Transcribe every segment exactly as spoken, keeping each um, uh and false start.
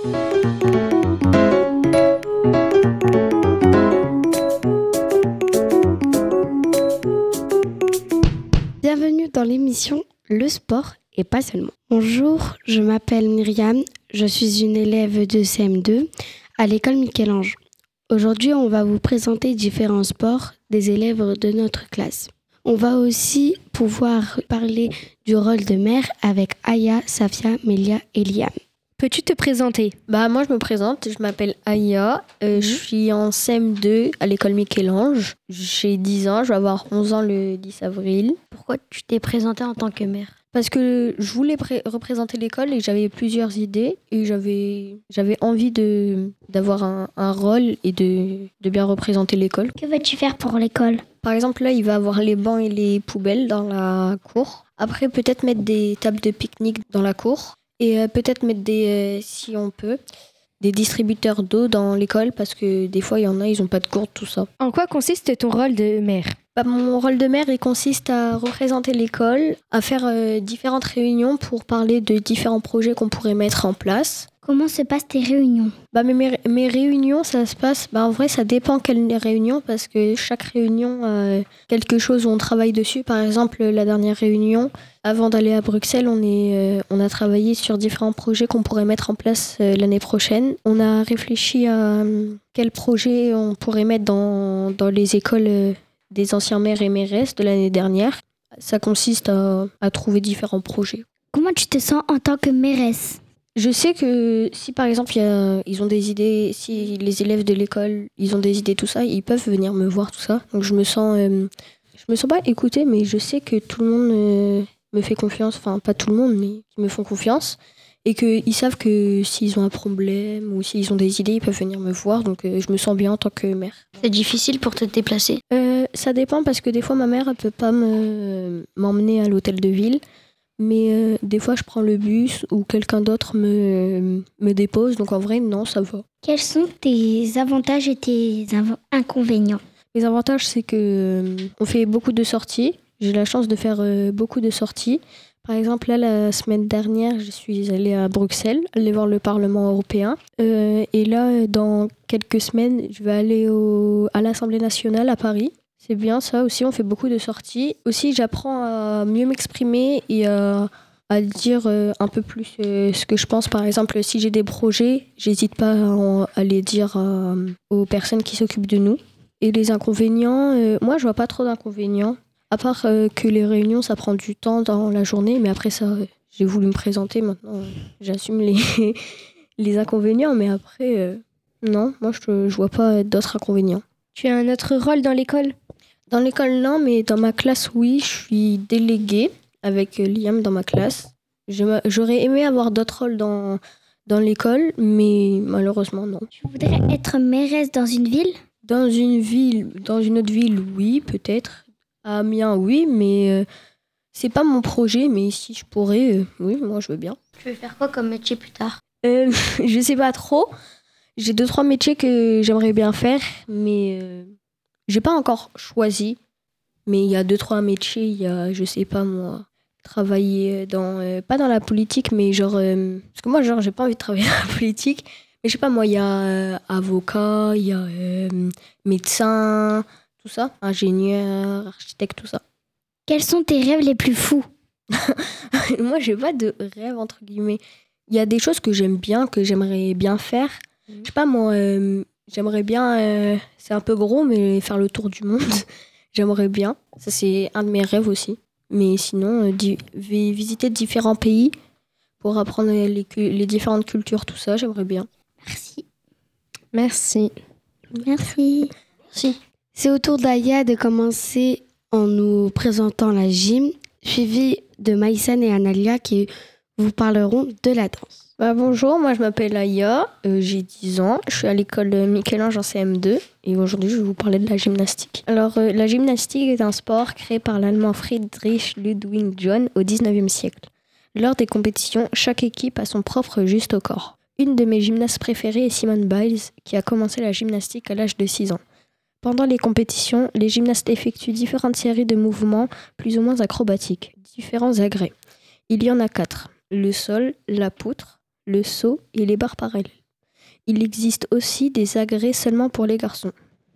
Bienvenue dans l'émission Le sport et pas seulement. Bonjour, je m'appelle Myriam, je suis une élève de C M deux à l'école Michel-Ange. Aujourd'hui, on va vous présenter différents sports des élèves de notre classe. On va aussi pouvoir parler du rôle de mère avec Aya, Safia, Mélia et Liam. Peux-tu te présenter ? Bah moi je me présente, je m'appelle Aya, euh, mmh. je suis en C M deux à l'école Michel-Ange. J'ai dix ans, je vais avoir onze ans le dix avril. Pourquoi tu t'es présentée en tant que mère ? Parce que je voulais pré- représenter l'école et j'avais plusieurs idées et j'avais, j'avais envie de, d'avoir un, un rôle et de, de bien représenter l'école. Que vas-tu faire pour l'école ? Par exemple, là, il va y avoir les bancs et les poubelles dans la cour. Après, peut-être mettre des tables de pique-nique dans la cour. Et euh, peut-être mettre des, euh, si on peut, des distributeurs d'eau dans l'école parce que des fois, il y en a, ils n'ont pas de gourde, tout ça. En quoi consiste ton rôle de mère ? Bah, mon rôle de mère, il consiste à représenter l'école, à faire euh, différentes réunions pour parler de différents projets qu'on pourrait mettre en place. Comment se passent tes réunions ? Bah, mes, mes, mes réunions, ça se passe... Bah, en vrai, ça dépend quelle réunion parce que chaque réunion a quelque chose où on travaille dessus. Par exemple, la dernière réunion, avant d'aller à Bruxelles, on, est, euh, on a travaillé sur différents projets qu'on pourrait mettre en place euh, l'année prochaine. On a réfléchi à euh, quels projets on pourrait mettre dans, dans les écoles euh, des anciens maires et mairesses de l'année dernière. Ça consiste à, à trouver différents projets. Comment tu te sens en tant que mairesse ? Je sais que si par exemple y a, ils ont des idées, si les élèves de l'école ils ont des idées tout ça, ils peuvent venir me voir tout ça. Donc je me sens, euh, je me sens pas écoutée, mais je sais que tout le monde euh, me fait confiance. Enfin pas tout le monde, mais qui me font confiance et qu'ils savent que s'ils ont un problème ou s'ils ont des idées, ils peuvent venir me voir. Donc euh, je me sens bien en tant que mère. C'est difficile pour te déplacer ? euh, Ça dépend parce que des fois ma mère elle peut pas me m'emmener à l'hôtel de ville. Mais euh, des fois, je prends le bus ou quelqu'un d'autre me, me dépose. Donc en vrai, non, ça va. Quels sont tes avantages et tes inv- inconvénients ? Les avantages, c'est que euh, on fait beaucoup de sorties. J'ai la chance de faire euh, beaucoup de sorties. Par exemple, là, la semaine dernière, je suis allée à Bruxelles, aller voir le Parlement européen. Euh, et là, dans quelques semaines, je vais aller au, à l'Assemblée nationale à Paris. C'est bien ça aussi, on fait beaucoup de sorties. Aussi, j'apprends à mieux m'exprimer et à, à dire euh, un peu plus euh, ce que je pense. Par exemple, si j'ai des projets, j'hésite pas à, en, à les dire euh, aux personnes qui s'occupent de nous. Et les inconvénients, euh, moi, je vois pas trop d'inconvénients. À part euh, que les réunions, ça prend du temps dans la journée. Mais après ça, euh, j'ai voulu me présenter. Maintenant, euh, j'assume les, les inconvénients. Mais après, euh, non, moi, je, je vois pas d'autres inconvénients. Tu as un autre rôle dans l'école ? Dans l'école, non, mais dans ma classe, oui, je suis déléguée avec Liam dans ma classe. Je, j'aurais aimé avoir d'autres rôles dans, dans l'école, mais malheureusement, non. Tu voudrais être mairesse dans une ville ? Dans une ville, dans une autre ville, oui, peut-être. À Amiens, oui, mais euh, c'est pas mon projet, mais si je pourrais, euh, oui, moi, je veux bien. Tu veux faire quoi comme métier plus tard ? euh, Je sais pas trop. J'ai deux, trois métiers que j'aimerais bien faire, mais... Euh, j'ai pas encore choisi, mais il y a deux, trois métiers. Il y a, je sais pas moi, travailler dans... Euh, pas dans la politique, mais genre... Euh, parce que moi, genre, j'ai pas envie de travailler dans la politique. Mais je sais pas, moi, il y a euh, avocat, il y a euh, médecin, tout ça. Ingénieur, architecte, tout ça. Quels sont tes rêves les plus fous ? Moi, j'ai pas de rêve, entre guillemets. Il y a des choses que j'aime bien, que j'aimerais bien faire. Mmh. Je sais pas, moi... Euh, J'aimerais bien, euh, c'est un peu gros, mais faire le tour du monde, j'aimerais bien. Ça, c'est un de mes rêves aussi. Mais sinon, euh, di- visiter différents pays pour apprendre les, les différentes cultures, tout ça, j'aimerais bien. Merci. Merci. Merci. Merci. C'est au tour d'Aya de commencer en nous présentant la gym, suivi de Maïsan et Analia qui vous parleront de la danse. Bah bonjour, moi je m'appelle Aya, euh, j'ai dix ans, je suis à l'école Michel-Ange en C M deux et aujourd'hui je vais vous parler de la gymnastique. Alors euh, la gymnastique est un sport créé par l'allemand Friedrich Ludwig John au dix-neuvième siècle. Lors des compétitions, chaque équipe a son propre juste au corps. Une de mes gymnastes préférées est Simone Biles qui a commencé la gymnastique à l'âge de six ans. Pendant les compétitions, les gymnastes effectuent différentes séries de mouvements plus ou moins acrobatiques, différents agrès. Il y en a quatre, le sol, la poutre, le saut et les barres parallèles. Il existe aussi des agrès seulement pour les garçons.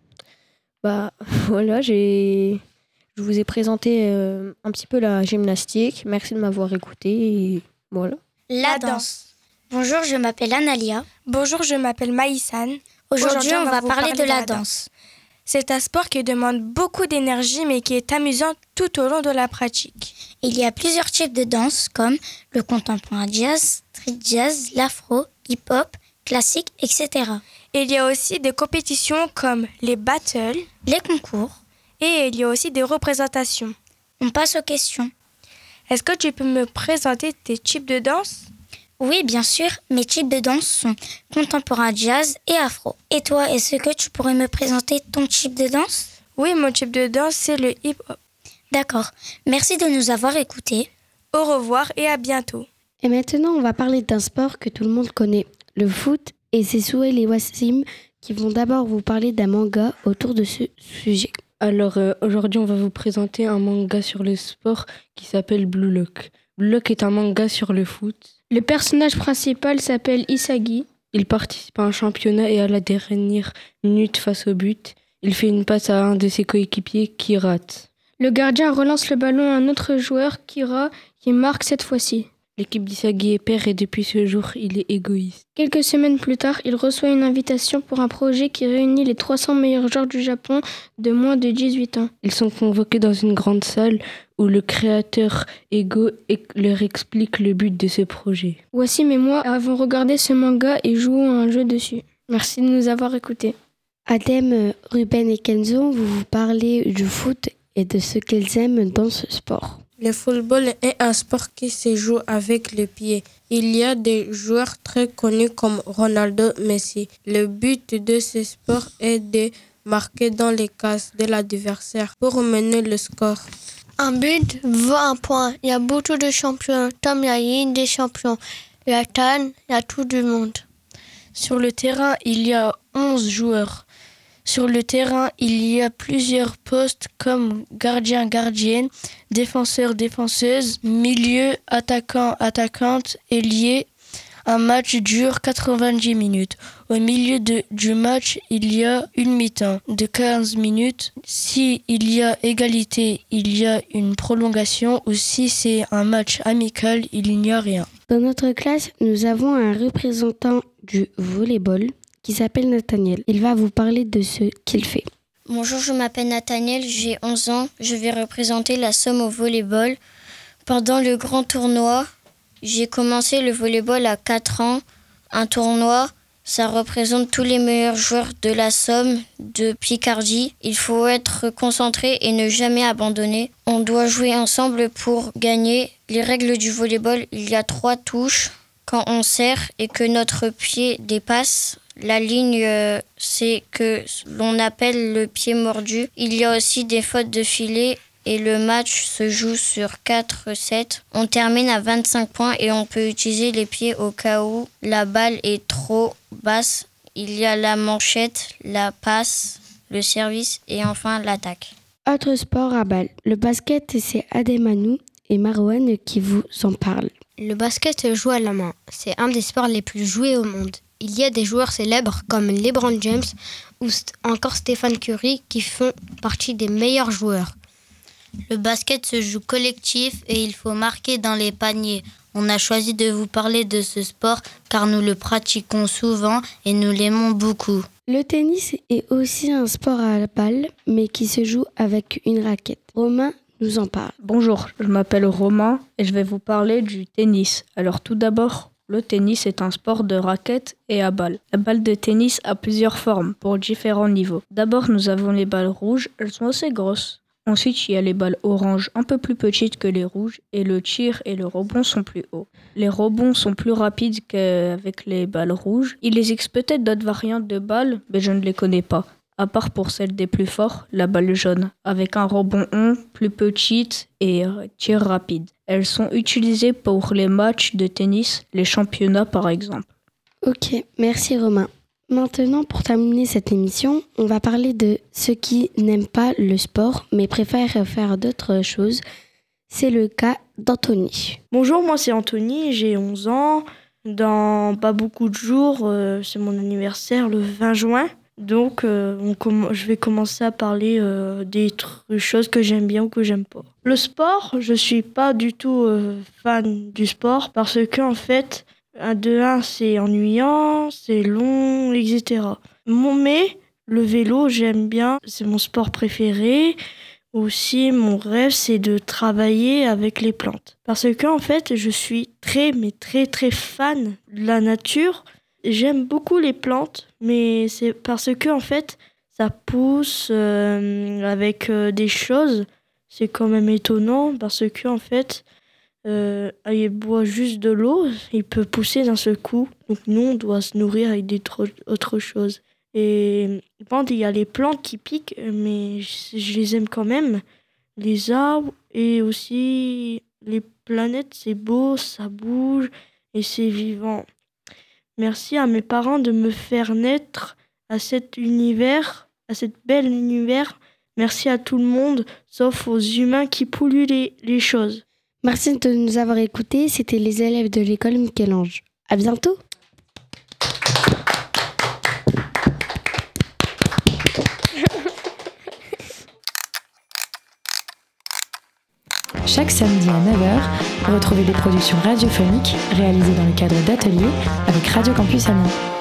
Bah voilà, j'ai... je vous ai présenté euh, un petit peu la gymnastique. Merci de m'avoir écouté et voilà. La danse. Bonjour, je m'appelle Analia. Bonjour, je m'appelle Maïsane. Aujourd'hui, Aujourd'hui, on, on va vous parler parler de la danse. C'est un sport qui demande beaucoup d'énergie mais qui est amusant tout au long de la pratique. Il y a plusieurs types de danse comme le contemporain jazz, street jazz, l'afro, hip-hop, classique, et cetera. Et il y a aussi des compétitions comme les battles, les concours, et il y a aussi des représentations. On passe aux questions. Est-ce que tu peux me présenter tes types de danse ? Oui, bien sûr, mes types de danse sont contemporain jazz et afro. Et toi, est-ce que tu pourrais me présenter ton type de danse ? Oui, mon type de danse, c'est le hip-hop. D'accord. Merci de nous avoir écoutés. Au revoir et à bientôt. Et maintenant, on va parler d'un sport que tout le monde connaît, le foot, et c'est Souhail et Wassim qui vont d'abord vous parler d'un manga autour de ce sujet. Alors euh, aujourd'hui, on va vous présenter un manga sur le sport qui s'appelle Blue Lock. Blue Lock est un manga sur le foot. Le personnage principal s'appelle Isagi. Il participe à un championnat et à la dernière minute face au but, il fait une passe à un de ses coéquipiers qui rate. Le gardien relance le ballon à un autre joueur, Kira, qui marque cette fois-ci. L'équipe d'Isagi est père et depuis ce jour, il est égoïste. Quelques semaines plus tard, il reçoit une invitation pour un projet qui réunit les trois cents meilleurs joueurs du Japon de moins de dix-huit ans. Ils sont convoqués dans une grande salle où le créateur Ego leur explique le but de ce projet. Wassim et moi avons regardé ce manga et jouons à un jeu dessus. Merci de nous avoir écoutés. Adem, Ruben et Kenzo, vous vous parlez du foot et de ce qu'ils aiment dans ce sport. Le football est un sport qui se joue avec le pied. Il y a des joueurs très connus comme Ronaldo, Messi. Le but de ce sport est de marquer dans les cases de l'adversaire pour mener le score. Un but vaut un point. Il y a beaucoup de champions. Comme il y a Ligue des champions, il y a Cannes, il y a tout du monde. Sur le terrain, il y a onze joueurs. Sur le terrain, il y a plusieurs postes comme gardien-gardienne, défenseur-défenseuse, milieu, attaquant-attaquante, ailier. Un match dure quatre-vingt-dix minutes. Au milieu de, du match, il y a une mi-temps de quinze minutes. Si il y a égalité, il y a une prolongation ou si c'est un match amical, il n'y a rien. Dans notre classe, nous avons un représentant du volleyball qui s'appelle Nathaniel. Il va vous parler de ce qu'il fait. Bonjour, je m'appelle Nathaniel, j'ai onze ans. Je vais représenter la Somme au volleyball. Pendant le grand tournoi, j'ai commencé le volleyball à quatre ans. Un tournoi, ça représente tous les meilleurs joueurs de la Somme, de Picardie. Il faut être concentré et ne jamais abandonner. On doit jouer ensemble pour gagner. Les règles du volleyball, il y a trois touches. Quand on serre et que notre pied dépasse la ligne, euh, c'est que l'on appelle le pied mordu. Il y a aussi des fautes de filet et le match se joue sur quatre sept. On termine à vingt-cinq points et on peut utiliser les pieds au cas où la balle est trop basse. Il y a la manchette, la passe, le service et enfin l'attaque. Autre sport à balle. Le basket, c'est Ademanou et Marouane qui vous en parlent. Le basket se joue à la main. C'est un des sports les plus joués au monde. Il y a des joueurs célèbres comme LeBron James ou st- encore Stephen Curry qui font partie des meilleurs joueurs. Le basket se joue collectif et il faut marquer dans les paniers. On a choisi de vous parler de ce sport car nous le pratiquons souvent et nous l'aimons beaucoup. Le tennis est aussi un sport à la balle, mais qui se joue avec une raquette. Romain nous en parle. Bonjour, je m'appelle Romain et je vais vous parler du tennis. Alors tout d'abord, le tennis est un sport de raquette et à balle. La balle de tennis a plusieurs formes pour différents niveaux. D'abord, nous avons les balles rouges, elles sont assez grosses. Ensuite, il y a les balles oranges, un peu plus petites que les rouges, et le tir et le rebond sont plus hauts. Les rebonds sont plus rapides qu'avec les balles rouges. Il existe peut-être d'autres variantes de balles, mais je ne les connais pas. À part pour celle des plus forts, la balle jaune, avec un rebond rond, plus petite et tir rapide. Elles sont utilisées pour les matchs de tennis, les championnats par exemple. Ok, merci Romain. Maintenant, pour terminer cette émission, on va parler de ceux qui n'aiment pas le sport, mais préfèrent faire d'autres choses. C'est le cas d'Anthony. Bonjour, moi c'est Anthony, j'ai onze ans. dans pas beaucoup de jours, euh, c'est mon anniversaire le vingt juin. Donc, euh, on comm- je vais commencer à parler euh, des tr- choses que j'aime bien ou que j'aime pas. Le sport, je suis pas du tout euh, fan du sport parce que en fait, de un, c'est ennuyant, c'est long, et cetera. Mon, mais le vélo, j'aime bien, c'est mon sport préféré. Aussi, mon rêve, c'est de travailler avec les plantes. Parce que en fait, je suis très, mais très, très fan de la nature. J'aime beaucoup les plantes, mais c'est parce que en fait, ça pousse euh, avec euh, des choses. C'est quand même étonnant parce que en fait, euh, il boit juste de l'eau, il peut pousser d'un seul coup. Donc nous, on doit se nourrir avec des tro- autres choses. Et bon, il y a les plantes qui piquent, mais je, je les aime quand même. Les arbres et aussi les planètes, c'est beau, ça bouge et c'est vivant. Merci à mes parents de me faire naître à cet univers, à cet bel univers. Merci à tout le monde, sauf aux humains qui polluent les, les choses. Merci de nous avoir écoutés. C'était les élèves de l'école Michel-Ange. À bientôt. Chaque samedi à neuf heures, retrouvez des productions radiophoniques réalisées dans le cadre d'ateliers avec Radio Campus Amiens.